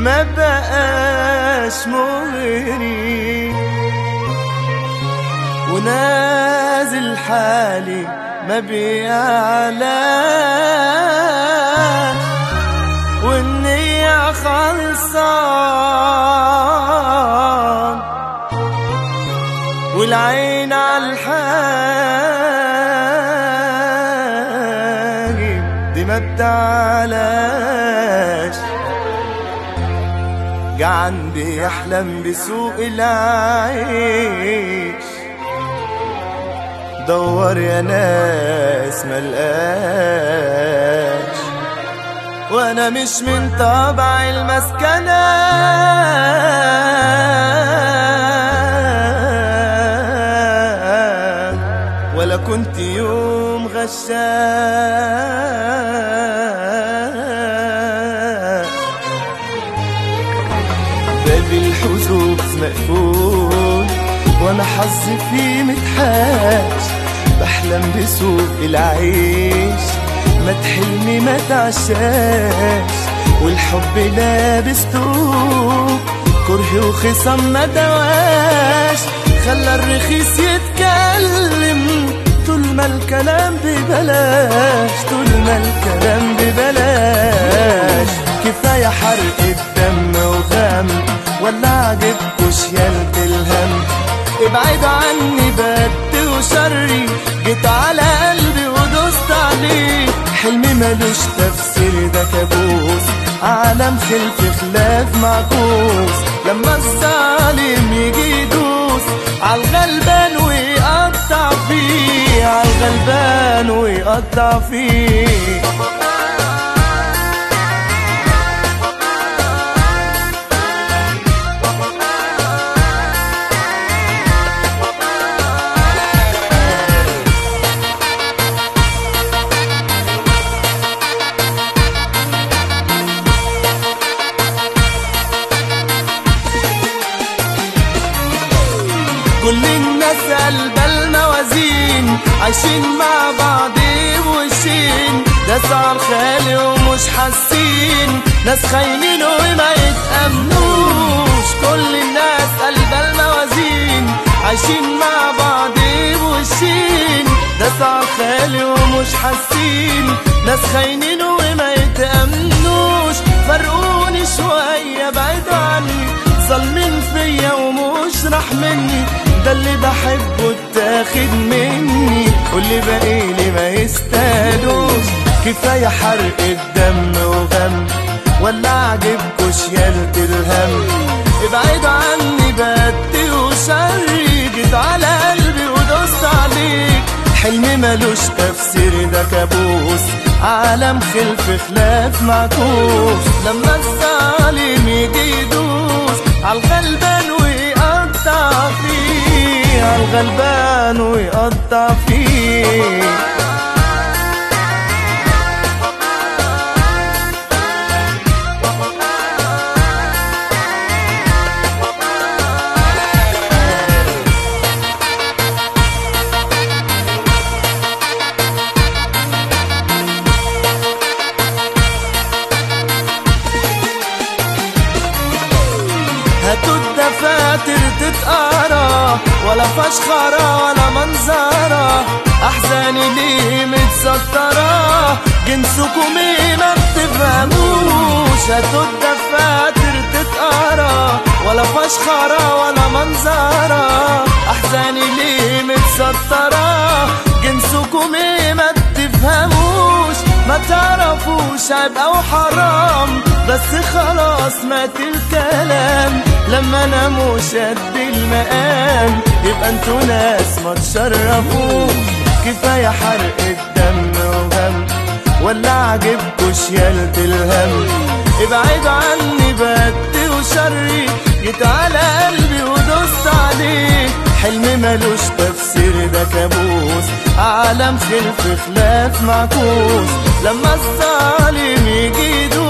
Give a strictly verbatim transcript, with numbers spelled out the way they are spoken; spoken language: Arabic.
ما بقاش مغري، ونازل حالي ما بيعلاش، والنية خلصان والعين عالحاجب دي ما بتعلاش. جا عندي يحلم بسوق العيش، دور يا ناس ملقاش، وانا مش من طبع المسكنة، ولا كنت يوم غشاش. باب الحظوظ مقفول وانا حظي فيه متحاش، بحلم بسوق العيش ما تحلمي ما تعشاش، والحب لابس طوب كره وخصم ما دواش، خلى الرخيص يتكلم طول ما الكلام ببلاش، طول ما الكلام ببلاش. كفاية حرق الدم وغم، ولا عجبكوش يالت الهم؟ ابعد عني بد وشري، جيت على قلبي ودوست عليه، حلمي ملوش تفسير ده كابوس، عالم خلف خلاف معكوس، لما الظالم يجي يدوس عالغلبان ويقطع فيه، عالغلبان ويقطع فيه. كل الناس قلبها الموازين، عايشين مع بعض بوشين، ناس عالخالي ومش حاسين، ناس خاينين وما يتأمنوش. كل الناس قلبها الموازين، عايشين مع بعض بوشين، ناس عالخالي ومش حاسين، ناس خاينين وما يتأمنوش. فرقوني شوية بعيدوا عني، ظالمين فيا ومش راح مني، ده اللي بحبه اتاخد مني، واللي باقيلي ما يستاهلوش. كفاية حرق الدم وغم، ولا عجبكوش يالت الهم؟ ابعدوا عني بدي وشري، جيت على قلبي ودوست عليك، حلمي ملوش تفسير ده كابوس، عالم خلف خلاف معكوس، لما الظالم يجي يدوس عالغلبان ويقطع فيه، عالغلبان ويقطع فيه. هاتوا الدفاتر تتقرا، ولا فشخرة ولا منظرة، أحزاني ليه متسترة، جنسكم ايه ما بتفهموش. هاتوا الدفاتر تتقرا، ولا فشخرة ولا منظرة، أحزاني ليه متسترة، جنسكم ايه ما بتفهموش. ما تعرفوش عيب او حرام، بس خلاص مات الكلام، لما انا مش قد المقام، يبقى انتوا ناس ما تشرفوش. كفاية حرق الدم وغم، ولا عجبكوش يالت الهم؟ ابعدوا عني بدي وشري، جيت على قلبي ودوست عليه، حلمي ملوش تفسير ده كابوس، عالم خلف خلاف معكوس، لما الظالم يجي يدوس